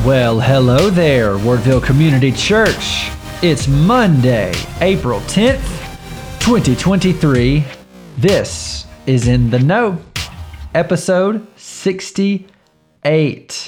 Well, hello there, Wardville Community Church. It's Monday, April 10th, 2023. This is In the Know, episode 68.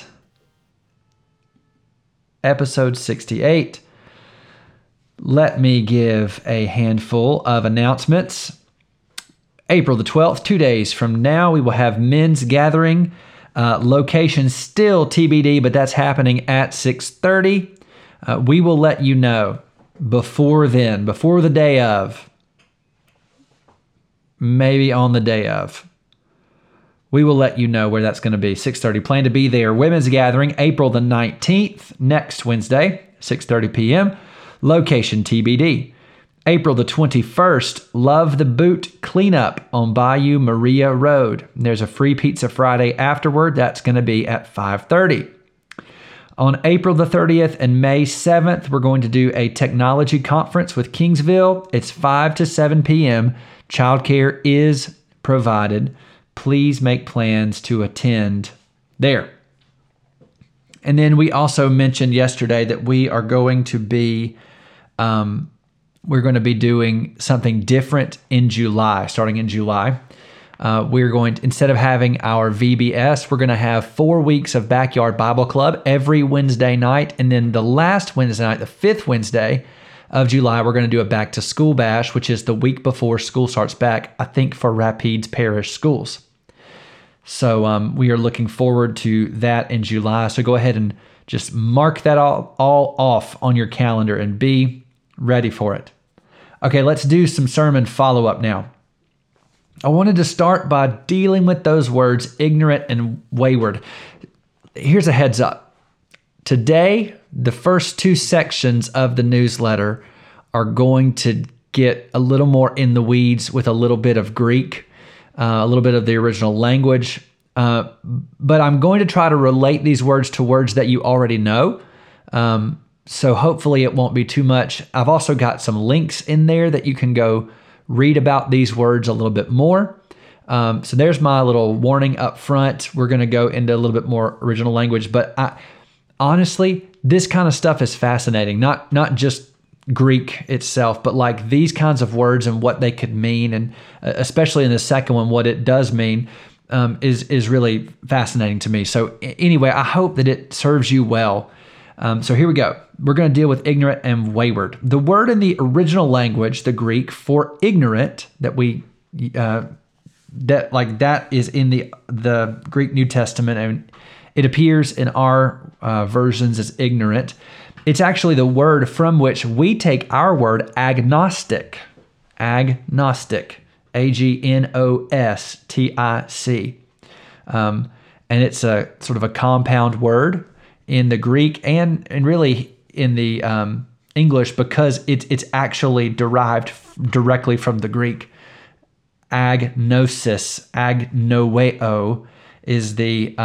Episode 68. Let me give a handful of announcements. April the 12th, 2 days from now, we will have men's gathering. Location still TBD, but that's happening at 6:30. We will let you know before then, before the day of, maybe on the day of. We will let you know where that's going to be. 6:30. Plan to be there. Women's gathering, April the 19th, next Wednesday, 6:30 p.m. Location TBD. April the 21st, Love the Boot cleanup on Bayou Maria Road. There's a free Pizza Friday afterward. That's going to be at 5:30. On April the 30th and May 7th, we're going to do a technology conference with Kingsville. It's 5 to 7 p.m. Childcare is provided. Please make plans to attend there. And then we also mentioned yesterday that we are going to be doing something different in July, starting in July. We're going to, instead of having our VBS, we're going to have 4 weeks of Backyard Bible Club every Wednesday night. And then the last Wednesday night, the fifth Wednesday of July, we're going to do a back to school bash, which is the week before school starts back, I think for Rapides Parish schools. So we are looking forward to that in July. So go ahead and just mark that all off on your calendar and be ready for it. Okay, let's do some sermon follow-up now. I wanted to start by dealing with those words, ignorant and wayward. Here's a heads up. Today, the first two sections of the newsletter are going to get a little more in the weeds with a little bit of Greek, a little bit of the original language. But I'm going to try to relate these words to words that you already know. So hopefully it won't be too much. I've also got some links in there that you can go read about these words a little bit more. So there's my little warning up front. We're going to go into a little bit more original language. But honestly, this kind of stuff is fascinating. Not just Greek itself, but like these kinds of words and what they could mean. And especially in the second one, what it does mean is really fascinating to me. So anyway, I hope that it serves you well. So here we go. We're going to deal with ignorant and wayward. The word in the original language, the Greek, for ignorant that is in the Greek New Testament, and it appears in our versions as ignorant. It's actually the word from which we take our word agnostic. Agnostic. agnostic. And it's a sort of a compound word in the Greek and really in the English, because it's actually derived directly from the Greek. Agnosis, agnoeo, is the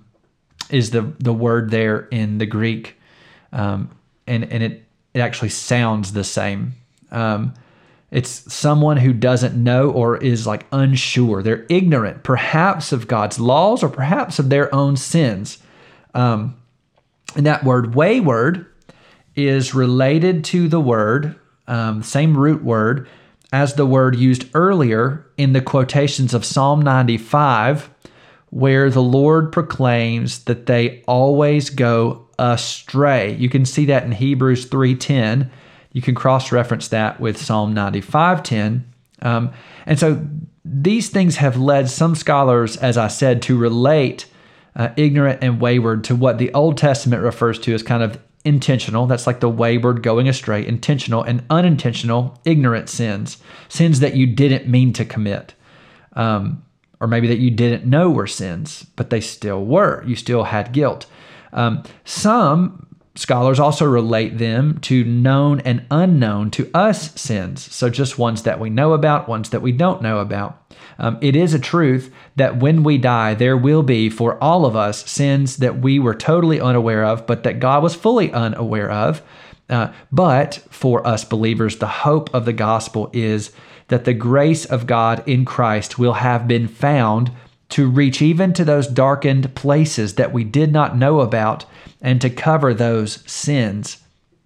word there in the Greek, and it actually sounds the same. It's someone who doesn't know or is like unsure. They're ignorant, perhaps of God's laws or perhaps of their own sins. And that word wayward is related to the word, same root word, as the word used earlier in the quotations of Psalm 95, where the Lord proclaims that they always go astray. You can see that in Hebrews 3:10. You can cross-reference that with Psalm 95:10. And so these things have led some scholars, as I said, to relate ignorant and wayward to what the Old Testament refers to as kind of intentional. That's like the wayward, going astray, intentional, and unintentional, ignorant sins. Sins that you didn't mean to commit. Or maybe that you didn't know were sins, but they still were. You still had guilt. Some scholars also relate them to known and unknown to us sins. So just ones that we know about, ones that we don't know about. It is a truth that when we die, there will be for all of us sins that we were totally unaware of, but that God was fully unaware of. But for us believers, the hope of the gospel is that the grace of God in Christ will have been found to reach even to those darkened places that we did not know about and to cover those sins.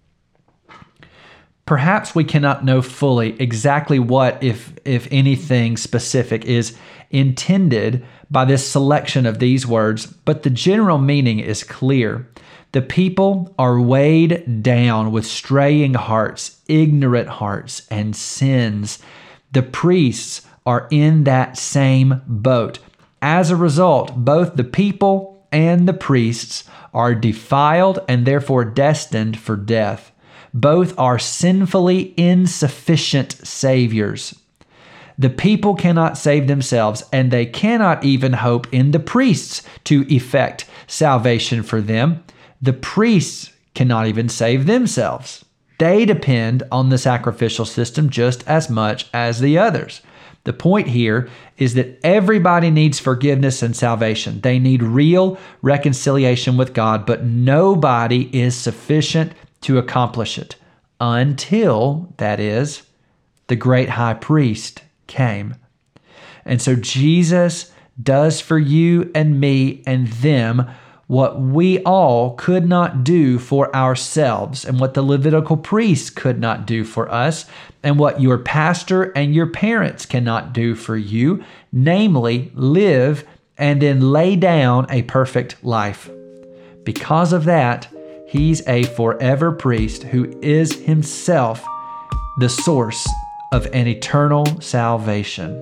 Perhaps we cannot know fully exactly what, if anything specific, is intended by this selection of these words, but the general meaning is clear. The people are weighed down with straying hearts, ignorant hearts, and sins. The priests are in that same boat. As a result, both the people and the priests are defiled and therefore destined for death. Both are sinfully insufficient saviors. The people cannot save themselves, and they cannot even hope in the priests to effect salvation for them. The priests cannot even save themselves. They depend on the sacrificial system just as much as the others. The point here is that everybody needs forgiveness and salvation. They need real reconciliation with God, but nobody is sufficient to accomplish it until, that is, the great high priest came. And so Jesus does for you and me and them what we all could not do for ourselves, and what the Levitical priests could not do for us, and what your pastor and your parents cannot do for you, namely live and then lay down a perfect life. Because of that, he's a forever priest who is himself the source of an eternal salvation.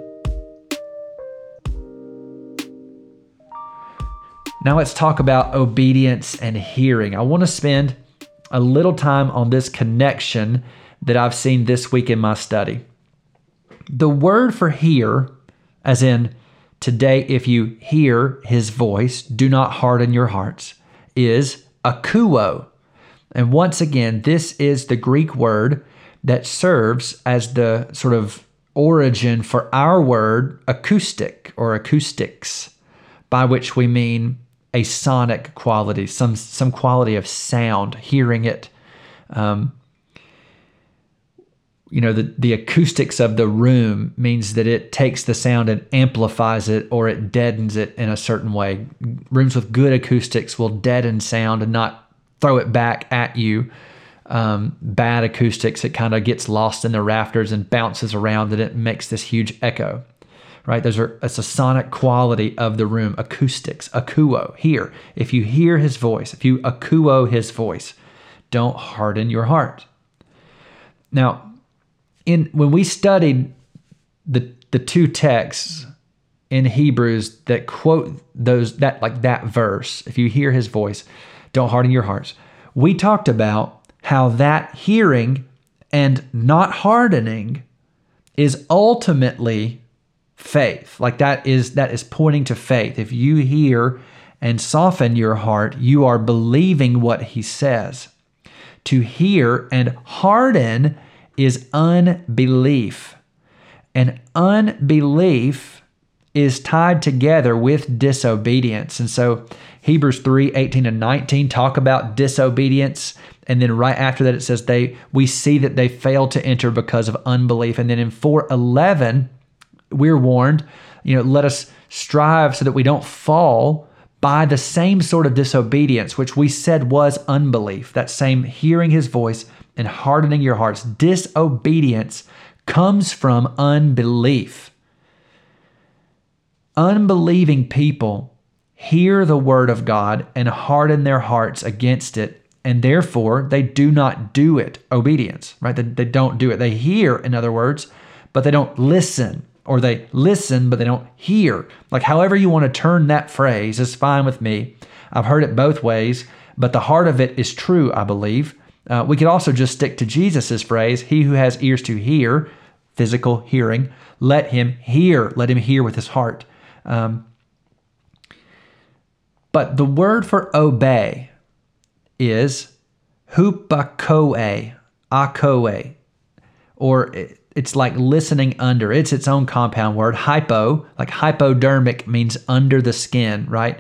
Now let's talk about obedience and hearing. I want to spend a little time on this connection that I've seen this week in my study. The word for hear, as in today if you hear his voice, do not harden your hearts, is akouo. And once again, this is the Greek word that serves as the sort of origin for our word acoustic or acoustics, by which we mean a sonic quality, some quality of sound, hearing it. The acoustics of the room means that it takes the sound and amplifies it, or it deadens it in a certain way. Rooms with good acoustics will deaden sound and not throw it back at you. Bad acoustics, it kind of gets lost in the rafters and bounces around, and it makes this huge echo. Right? It's a sonic quality of the room. Acoustics, akouo, hear. If you hear his voice, if you akouo his voice, don't harden your heart. Now, when we studied the two texts in Hebrews that quote that verse, if you hear his voice, don't harden your hearts, we talked about how that hearing and not hardening is ultimately faith. Like that is pointing to faith. If you hear and soften your heart, you are believing what he says. To hear and harden is unbelief. And unbelief is tied together with disobedience. And so Hebrews 3:18 and 19 talk about disobedience. And then right after that, it says we see that they failed to enter because of unbelief. And then in 4:11, we're warned, let us strive so that we don't fall by the same sort of disobedience, which we said was unbelief. That same hearing his voice and hardening your hearts. Disobedience comes from unbelief. Unbelieving people hear the word of God and harden their hearts against it, and therefore they do not do it. Obedience, right? They don't do it. They hear, in other words, but they don't listen. Or they listen, but they don't hear. Like however you want to turn that phrase is fine with me. I've heard it both ways, but the heart of it is true, I believe. We could also just stick to Jesus's phrase, he who has ears to hear, physical hearing, let him hear. Let him hear with his heart. But the word for obey is hupakoe, akoe, or it's like listening under. It's its own compound word. Hypo, like hypodermic, means under the skin, right?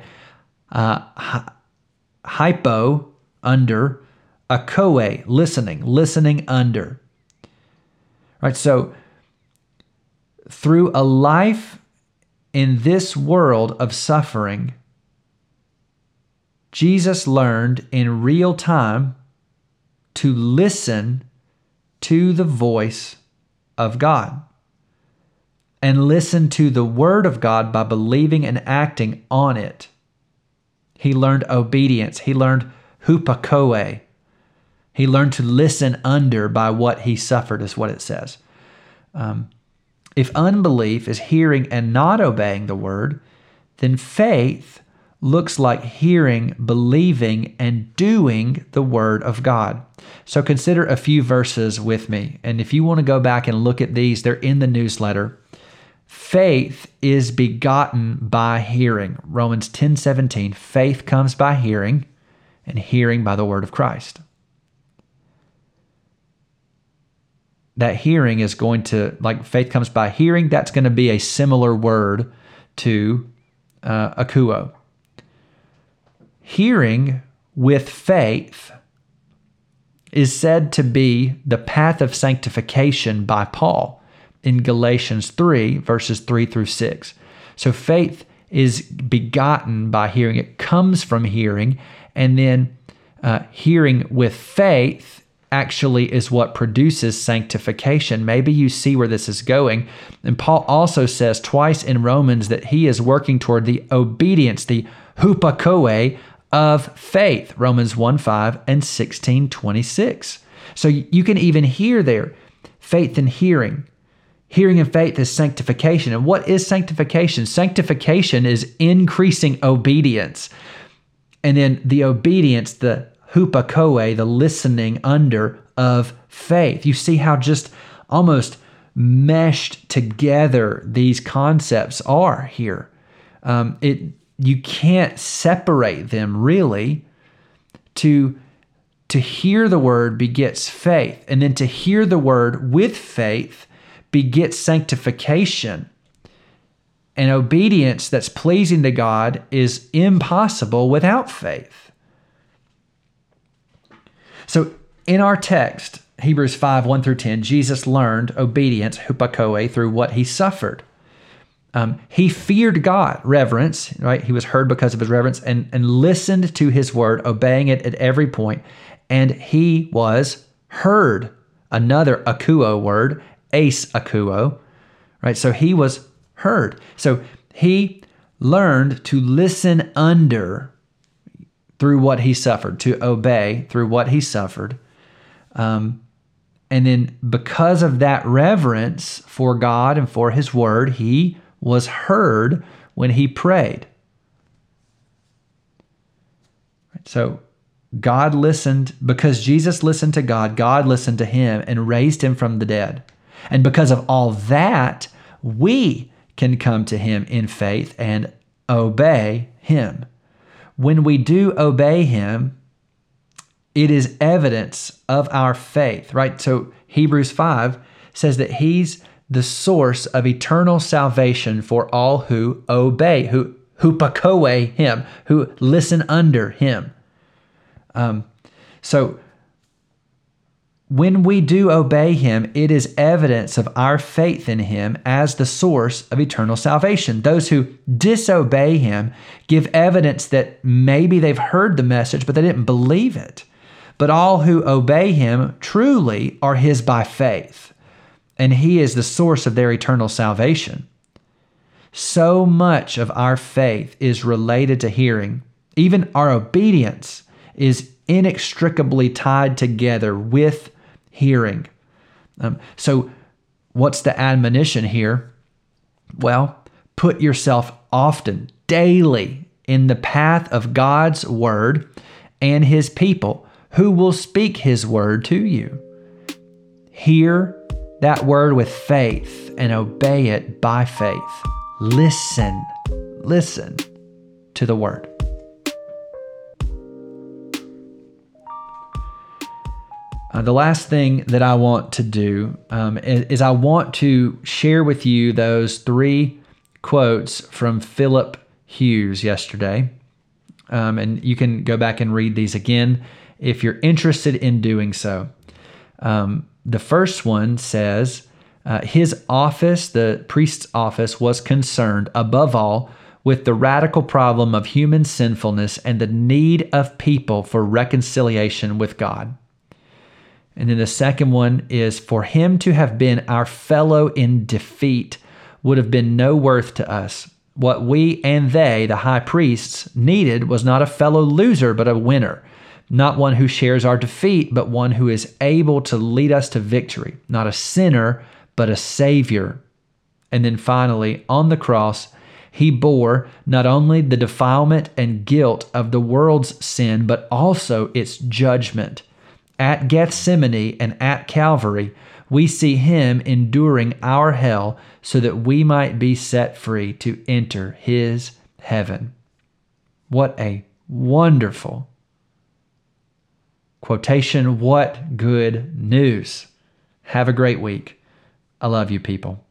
Hypo, under. Akoe, listening under. Right? So through a life in this world of suffering, Jesus learned in real time to listen to the voice of God and listen to the Word of God by believing and acting on it. He learned obedience. He learned hupakoe. He learned to listen under by what he suffered, is what it says. If unbelief is hearing and not obeying the Word, then faith looks like hearing, believing, and doing the Word of God. So consider a few verses with me. And if you want to go back and look at these, they're in the newsletter. Faith is begotten by hearing. Romans 10:17. Faith comes by hearing, and hearing by the word of Christ. That hearing is going to, like faith comes by hearing, that's going to be a similar word to akuo. Hearing with faith is said to be the path of sanctification by Paul in Galatians 3, verses 3 through 6. So faith is begotten by hearing. It comes from hearing, and then hearing with faith actually is what produces sanctification. Maybe you see where this is going. And Paul also says twice in Romans that he is working toward the obedience, the hupakoe of faith, Romans 1:5 and 16:26. So you can even hear there, faith and hearing. Hearing and faith is sanctification. And what is sanctification? Sanctification is increasing obedience. And then the obedience, the hupakoe, the listening under of faith. You see how just almost meshed together these concepts are here. You can't separate them really. To hear the word begets faith, and then to hear the word with faith begets sanctification. And obedience that's pleasing to God is impossible without faith. So in our text, Hebrews 5, 1 through 10, Jesus learned obedience, hupakoe, through what he suffered. He feared God, reverence, right? He was heard because of his reverence, and listened to his word, obeying it at every point. And he was heard. Another akuo word, ace akuo, right? So he was heard. So he learned to listen under through what he suffered, to obey through what he suffered. And then because of that reverence for God and for his word, he was heard when he prayed. So God listened, because Jesus listened to God, God listened to him and raised him from the dead. And because of all that, we can come to him in faith and obey him. When we do obey him, it is evidence of our faith, right? So Hebrews 5 says that he's the source of eternal salvation for all who obey, who hupakoe him, who listen under him. So when we do obey him, it is evidence of our faith in him as the source of eternal salvation. Those who disobey him give evidence that maybe they've heard the message, but they didn't believe it. But all who obey him truly are his by faith, and he is the source of their eternal salvation. So much of our faith is related to hearing. Even our obedience is inextricably tied together with hearing. So what's the admonition here? Well, put yourself often, daily, in the path of God's word and his people who will speak his word to you. Hear that word with faith and obey it by faith. Listen to the word. The last thing that I want to do is I want to share with you those 3 quotes from Philip Hughes yesterday. And you can go back and read these again if you're interested in doing so. The first one says, His office, the priest's office, was concerned above all with the radical problem of human sinfulness and the need of people for reconciliation with God. And then the second one is, for him to have been our fellow in defeat would have been no worth to us. What we and they, the high priests, needed was not a fellow loser, but a winner. Not one who shares our defeat, but one who is able to lead us to victory. Not a sinner, but a Savior. And then finally, on the cross, he bore not only the defilement and guilt of the world's sin, but also its judgment. At Gethsemane and at Calvary, we see him enduring our hell so that we might be set free to enter his heaven. What a wonderful quotation. What good news. Have a great week. I love you, people.